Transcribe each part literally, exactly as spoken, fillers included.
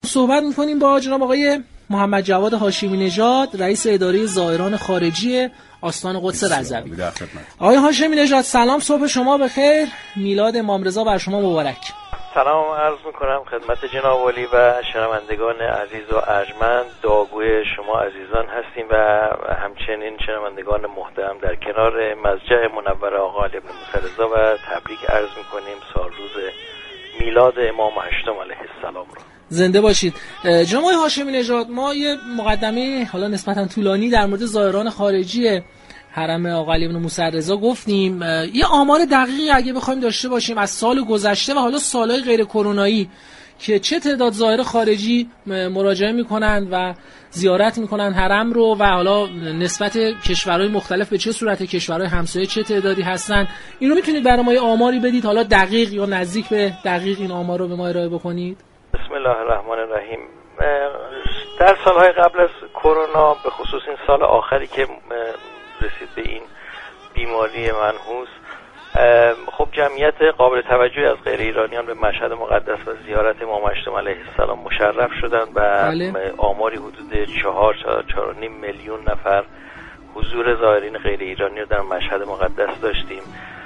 صحبت میکنیم با جناب آقای محمد جواد هاشمی نژاد، رئیس اداره زائران خارجی آستان قدس رضوی. آقای هاشمی نژاد سلام، صبح شما بخیر، میلاد امام رضا بر شما مبارک. سلام عرض میکنم خدمت جناب عالی و شنوندگان عزیز و ارجمند. دعاگوی شما عزیزان هستیم و همچنین شنوندگان محترم در کنار مضجع منور آقا علی بن موسی رضا و تبریک عرض میکنیم سال روز میلاد امام هشتم علیه السلام رو. زنده باشید. جناب آقای هاشمی نژاد، ما یه مقدمه حالا نسبتا طولانی در مورد زائران خارجی حرم آقا علی بن موسی رضا گفتیم. یه آمار دقیقی اگه بخوایم داشته باشیم از سال گذشته و حالا سالهای غیر کرونایی که چه تعداد زائر خارجی مراجعه میکنن و زیارت میکنن حرم رو و حالا نسبت کشورهای مختلف به چه صورت، کشورهای همسایه چه تعدادی هستن، اینو میتونید برای ما یه آماری بدید، حالا دقیق یا نزدیک به دقیق این آمار رو به ما ارائه بکنید؟ بسم الله الرحمن الرحیم. در سالهای قبل از کرونا، به خصوص این سال آخری که رسید به این بیماری منحوس، خب جمعیت قابل توجهی از غیر ایرانیان به مشهد مقدس و زیارت امام هشتم علیه السلام مشرف شدند و بله. آماری حدود چهار تا چهار و نیم میلیون نفر حضور زائرین غیر ایرانی رو در مشهد مقدس داشتیم.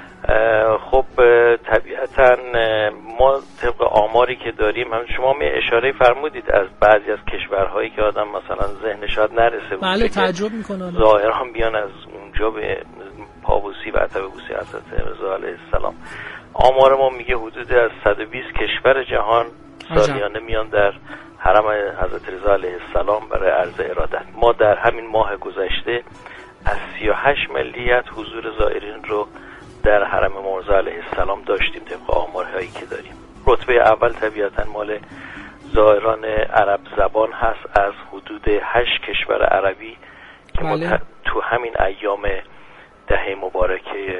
خب طبیعتا ما طبق آماری که داریم، هم شما می اشاره فرمودید از بعضی از کشورهایی که آدم مثلا ذهن شاید نرسه، بله تعجب میکنه ظاهران بیان از اونجا به پابوسی و عتبه بوسی حضرت رضا علیه السلام. آمار ما میگه حدود از صد و بیست کشور جهان سالیانه میان در حرم حضرت رضا علیه السلام برای عرض ارادت. ما در همین ماه گذشته از سی و هشت ملیت حضور زائرین رو در حرم امام رضا علیه السلام داشتیم طبق آمارهایی که داریم. رتبه اول طبیعتا مال زائران عرب زبان هست از حدود هشت کشور عربی که بله. ما تو همین ایام دهه مبارکه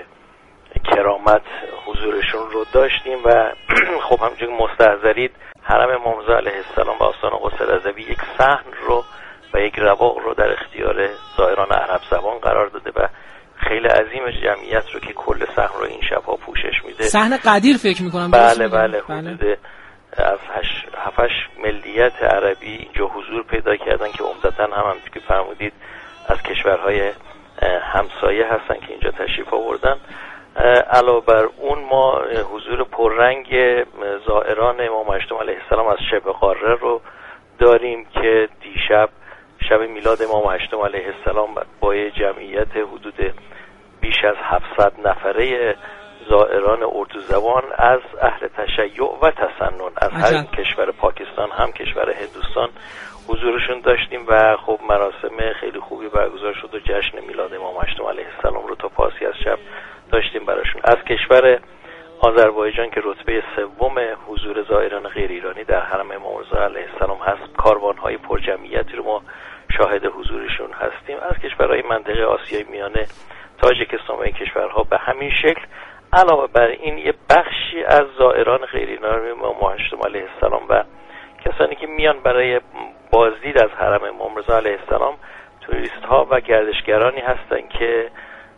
کرامت حضورشون رو داشتیم و خب همچنین مستحضرید حرم امام رضا علیه السلام و آستان قدس رضوی یک صحن رو و یک رواق رو در اختیار زائران عرب زبان قرار داده و خیلی عظیم جمعیت رو که کل صحن رو این شب‌ها پوشش میده. صحن قدیر فکر میکنم. بله بله حدود از هفت ملیت عربی اینجا حضور پیدا کردن که عمدتاً هم همونطور که فرمودید از کشورهای همسایه هستن که اینجا تشریف آوردن. علاوه بر اون ما حضور پررنگ زائران امام هشتم علیه السلام از شبه قاره رو داریم که دیشب شب میلاد امام هشتم علیه السلام با جمعیت حدود بیش از هفتصد نفره زائران اردو زبان از اهل تشیع و تسنن از هر کشور پاکستان هم کشور هندوستان حضورشون داشتیم و خب مراسم خیلی خوبی برگزار شد و جشن میلاد امام هشتم علیه السلام رو تا پاسی از شب داشتیم براشون. از کشور آذربایجان که رتبه سوم حضور زائران غیر ایرانی در حرم امام رضا علیه السلام هست، کاروان‌های پرجمعیتی رو ما شاهد حضورشون هستیم. از کشورهای منطقه آسیای میانه، تاجیکستان و این کشورها به همین شکل. علاوه بر این یه بخشی از زائران غیر ایرانی امام هشتم علیه السلام و کسانی که میان برای بازدید از حرم امام رضا علیه السلام توریست ها و گردشگرانی هستن که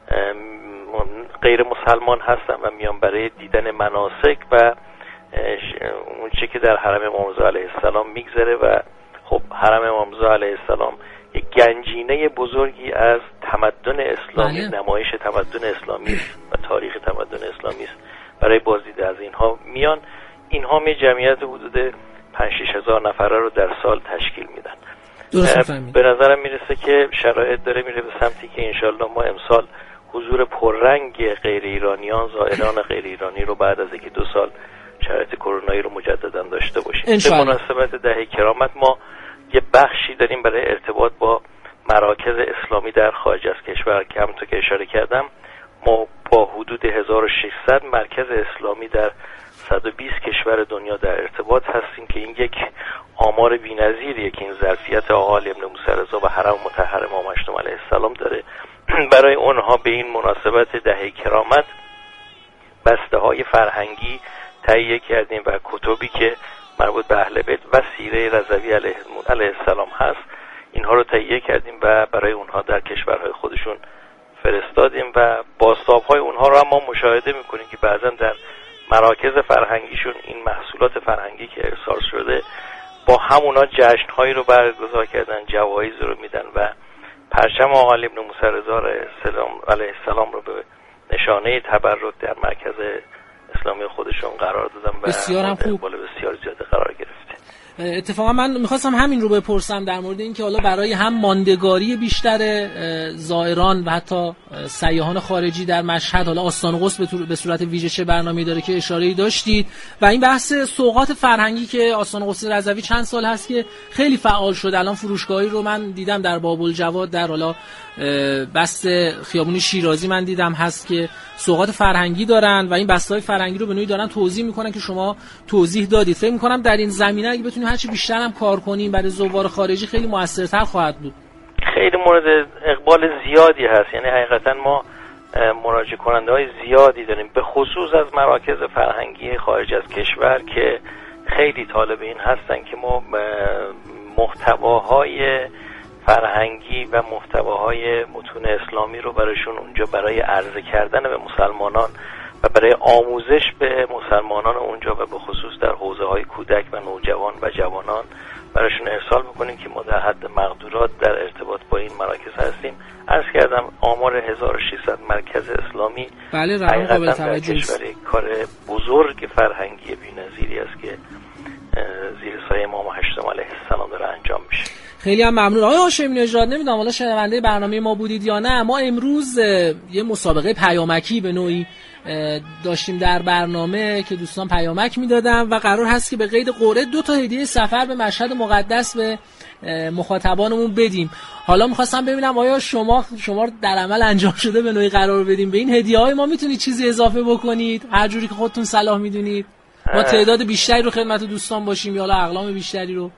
غیر مسلمان هستن و میان برای دیدن مناسک و اون چه که در حرم امام رضا علیه السلام میگذره و خب حرم امام رضا علیه السلام یک گنجینه بزرگی از تمدن اسلامی، بله. نمایش تمدن اسلامی و تاریخ تمدن اسلامی است. برای بازدید از اینها میان. اینها می جمعیت حدود پنج شش هزار نفره رو در سال تشکیل میدن. به نظرم میرسه که شرایط داره میره به سمتی که انشالله ما امسال حضور پررنگ غیر ایرانیان، زائران غیر ایرانی رو بعد از اینکه دو سال شرایط کرونایی رو مجددا داشته باشیم. به مناسبت دهه کرامت ما یه بخشی داریم برای ارتباط با مراکز اسلامی در خارج از کشور که همونطور که اشاره کردم ما با حدود هزار و ششصد مرکز اسلامی در صد و بیست کشور دنیا در ارتباط هستیم که این یک آمار بی‌نظیریه که این ظرفیت آقا علی بن موسی رضا و حرم مطهر امام هشتم علیه السلام داره. برای اونها به این مناسبت دهه کرامت بسته های فرهنگی تهیه کردیم و کتبی که مربوط به اهل بیت و سیره رضوی علیه السلام هست اینها رو تهیه کردیم و برای اونها در کشورهای خودشون فرستادیم و بازتاب‌های اونها رو هم ما مشاهده میکنیم که بعضا در مراکز فرهنگیشون این محصولات فرهنگی که ارسال شده با همونا جشن‌هایی رو برگزار کردن، جوایز رو میدن و پرچم آقا علی بن موسی رضا علیه السلام رو به نشانه تبرک در مرکز اسلامی خودشون قرار دادن و بسیار هم خوب، بسیار زیاد قرار گرفته. اتفاقا من میخواستم همین رو بپرسم در مورد این که حالا برای هم ماندگاری بیشتر زائران و حتی سیاحان خارجی در مشهد، حالا آستان قدس به صورت ویژه چه برنامه‌ای داره که اشاره‌ای داشتید، و این بحث سوغات فرهنگی که آستان قدس رضوی چند سال هست که خیلی فعال شد. الان فروشگاهی رو من دیدم در باب‌الجواد، در حالا بست خیابون شیرازی من دیدم هست که سوغات فرهنگی دارن و این بسته‌های فرهنگی رو به نوعی دارن توضیح میکنن که شما توضیح دادید. فکر میکنم در این زمینه اگه بتونیم هرچی بیشتر هم کار کنیم برای زوار خارجی خیلی موثرتر خواهد بود. خیلی مورد اقبال زیادی هست، یعنی حقیقتا ما مراجعه کننده های زیادی داریم، به خصوص از مراکز فرهنگی خارج از کشور که خیلی طالب این هستن که ما محتواهای فرهنگی و محتواهای متون اسلامی رو براشون اونجا برای عرضه کردن به مسلمانان و برای آموزش به مسلمانان اونجا و به خصوص در حوزه های کودک و نوجوان و جوانان براشون ارسال میکنیم که ما در حد مقدورات در ارتباط با این مراکز هستیم. عرض کردم آمار هزار و ششصد مرکز اسلامی بله رقم قابل توجهی است. کار بزرگ فرهنگی بی‌نظیری است که زیر سایه امام هشتم علیه السلام داره انجام میشه. خیلی هم ممنون آقای هاشمی نژاد. نمیدونم حالا شنونده برنامه ما بودید یا نه، ما امروز یه مسابقه پیامکی به نوعی داشتیم در برنامه که دوستان پیامک میدادن و قرار هست که به قید قرعه دو تا هدیه سفر به مشهد مقدس به مخاطبانمون بدیم. حالا میخواستم ببینم آیا شما شما در عمل انجام شده به نوعی قرار بدیم به این هدیه های ما میتونید چیزی اضافه بکنید هر جوری که خودتون صلاح میدونید؟ ما تعداد بیشتری رو خدمت دوستان باشیم یا حالا اقلام بیشتری رو؟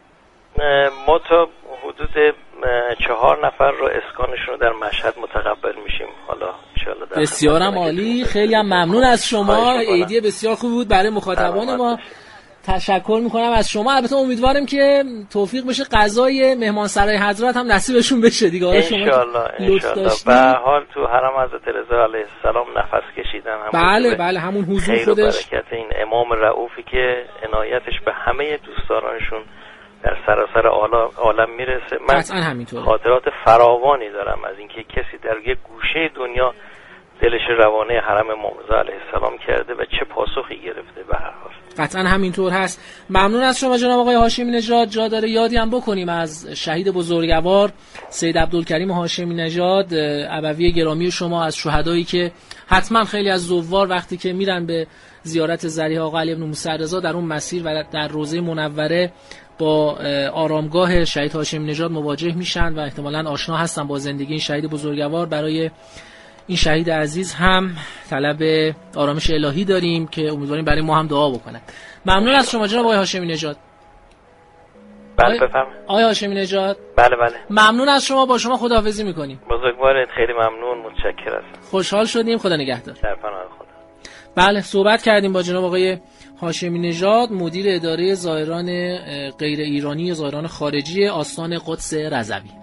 ما تا حدود چهار نفر رو اسکانشون رو در مشهد متقبل میشیم. حالا انشالله بسیارم عالی، خیلی هم ممنون از شما. ایدیه بسیار خوب بود برای مخاطبان ما. تشکر میکنم از شما. البته امیدوارم که توفیق بشه غذای مهمانسرای حضرت هم نصیبشون بشه دیگه. حالا شما انشالله به هر حال تو حرم حضرت رضا علیه السلام نفس کشیدن هم بله بله همون حضور خودش، خیر و برکت این امام رؤوفی که عنایتش به همه دوستدارانشون در سراسر عالم میرسه. من همینطوره. خاطرات فراوانی دارم از اینکه کسی در یک گوشه دنیا دلش روانه حرم امام رضا علیه السلام کرده و چه پاسخی گرفته. به هر حال قطعا همینطور هست. ممنون از شما جناب آقای هاشمی نژاد. جا داره یادی هم بکنیم از شهید بزرگوار سید عبدالکریم هاشمی نژاد، ابوی گرامی شما، از شهدایی که حتما خیلی از زوار وقتی که میرن به زیارت ضریح آقا علی بن موسی رضا در اون مسیر و در روضه منوره با آرامگاه شهید هاشمی نژاد مواجه میشن و احتمالاً آشنا هستن با زندگی این شهید بزرگوار. برای این شهید عزیز هم طلب آرامش الهی داریم که امیدواریم برای ما هم دعا بکنن. ممنون از شما جناب آقای هاشمی نژاد. بله بفرمایید. آقای هاشمی نژاد. بله بله. ممنون از شما، با شما خداحافظی میکنیم. بزرگوارت خیلی ممنون، متشکرم. خوشحال شدیم، خدا نگهدار. در پناه خدا. بله صحبت کردیم با جناب آقای هاشمی نژاد، مدیر اداره زائران غیر ایرانی، زائران خارجی آستان قدس رضوی.